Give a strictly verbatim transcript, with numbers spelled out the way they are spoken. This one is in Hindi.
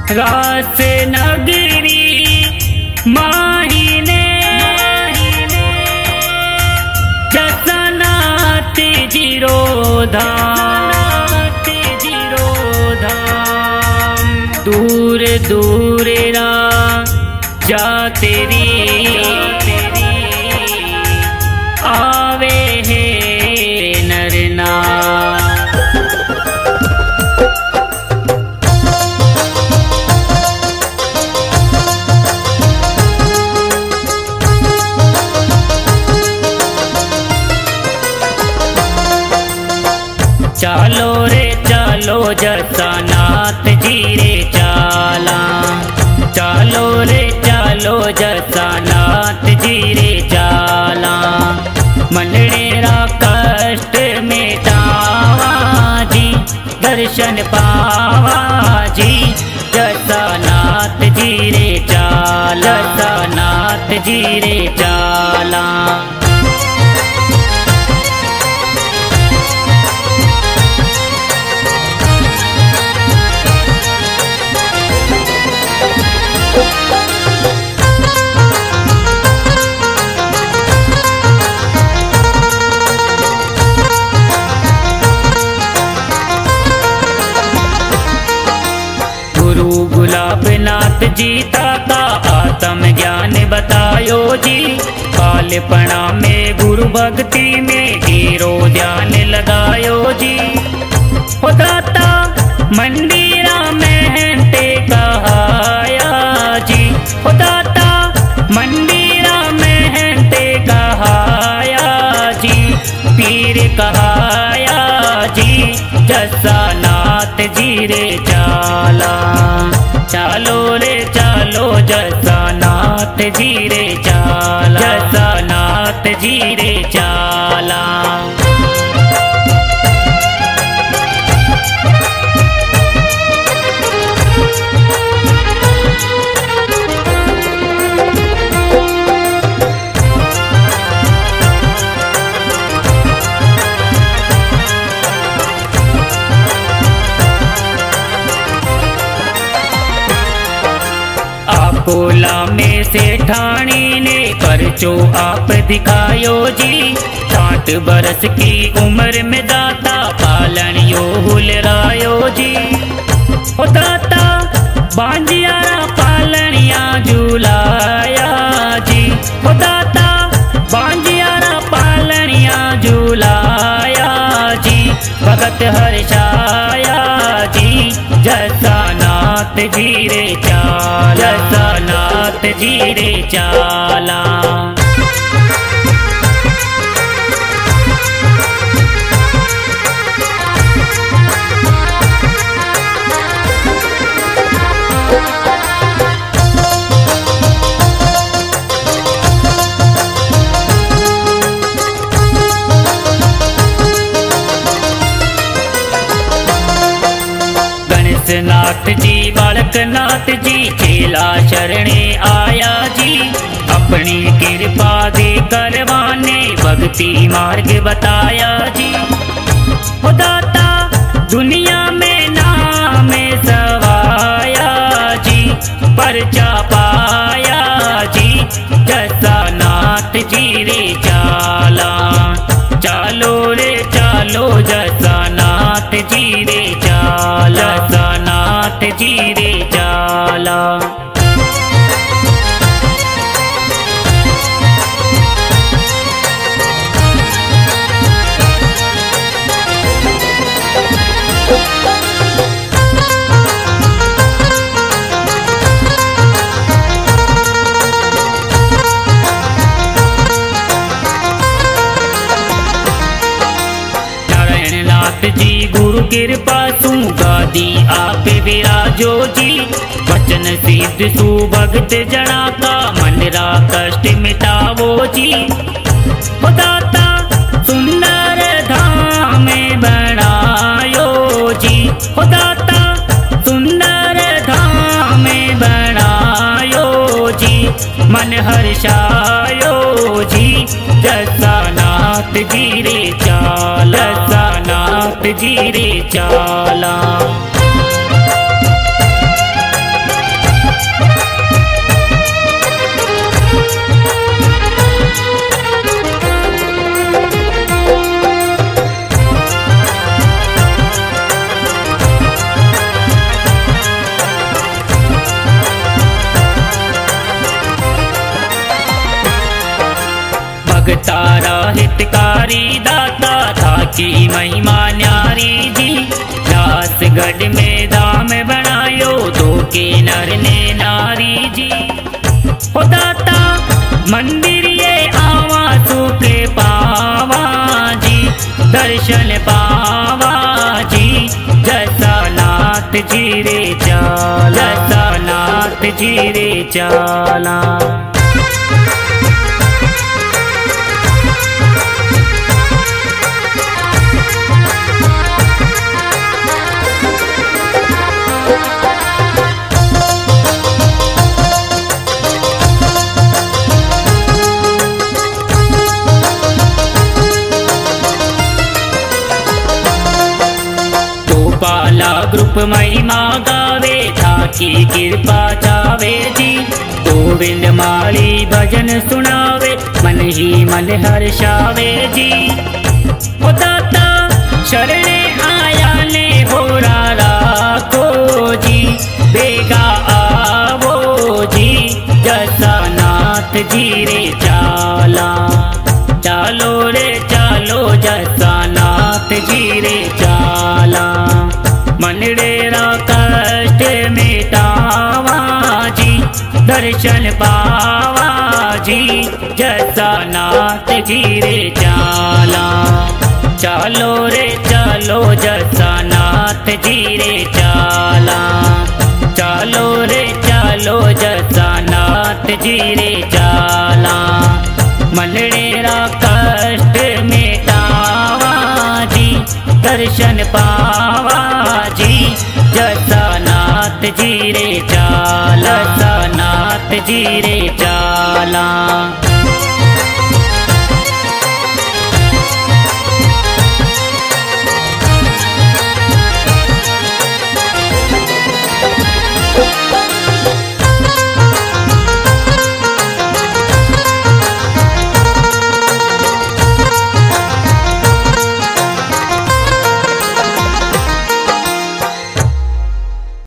रास नगरी माहिने जसनाथ जीरो धाम जीरो धाम दूर दूर रा जा तेरी आवे है नरना। चालो रे चालो जसनाथ जी रे चाला, चालो रे चालो जसनाथ जी रे चाला। मनडेरा कष्ट मिटावा जी, दर्शन पावा जी, जसनाथ जी रे चाला, जसनाथ जी रे चाला। गुरु गुलाबनाथ जी ताका आत्म ज्ञान बतायो जी, बालपणा में गुरु भक्ति में हीरो ध्यान लगायो जी। हो दाता मंदिरा मेहनते कहाया जी, हो दाता मंदिरा मेहनते कहाया जी, पीर कहाया जी, जसनाथ जी रे चाला। चालो रे चालो जसनाथ जी रे चाला, जसनाथ जी रे चाला। कोला में से ठाणी ने परचो आप दिखायो जी, साठ बरस की उम्र में दाता पालन यो हुलरायो जी। ओ दाता बांजियारा पालनिया झूलाया जी, ओ दाता बांजियारा पालनिया झूलाया जी, भगत हर्षाया जी, जसनाथ जी रे चाला, जसनाथ जी रे चाला। नाथ जी बालकनाथ जी चेला शरणे आया जी, अपनी कृपा दे करवाने भक्ति मार्ग बताया जी। हो दाता दुनिया में नाम सवाया जी, परचा पाया जी, जसनाथ जी रे चाला। चालो रे चालो जसनाथ जी रे चाला, जसनाथ जी रे चाला। जी गुरु कृपा तू गादी आप विराजो जी, वचन सिद्ध तू भगत जना का मनरा कष्ट मिटावो जी। हो दाता सुंदर धाम बनायो जी, हो दाता सुंदर धाम बनायो जी, मन हर्षायो जी, जसनाथ जी रे चाला, जसनाथ जी रे चाला। भिखारी दाता था की महिमा न्यारी जी। दासगढ़ में धाम बनायो दो के नर ने नारी जी। ओ दाता मंदिर ये आवा सुके पावा जी, दर्शन पावा जी। जैसा नाथ जी रे चाला, जैसा नाथ जी रे चाला। पाला ग्रुप महिमा गावे ताकि कृपा चावे जी। गोविंद माली भजन सुनावे मन ही मन हर्षावे जी। ओ दाता शरणे आया ने हो राखो जी, बेगा आवो जी। जैसा नाथ जी रे चाला, चालो रे चालो जैसा नाथ जी रे चाला। मनडेरा कष्ट मिटावा जी, दर्शन पावा जी। जैसा नाथ जी रे चाला, चालो रे चालो जैसा नाथ जी रे चाला। चालो रे चालो जैसा नाथ जी रे चाला। मनडेरा कष्ट मिटावा जी, दर्शन पावा जी। जैसा नाथ जी रे चाला, जैसा नाथ जी रे चाला।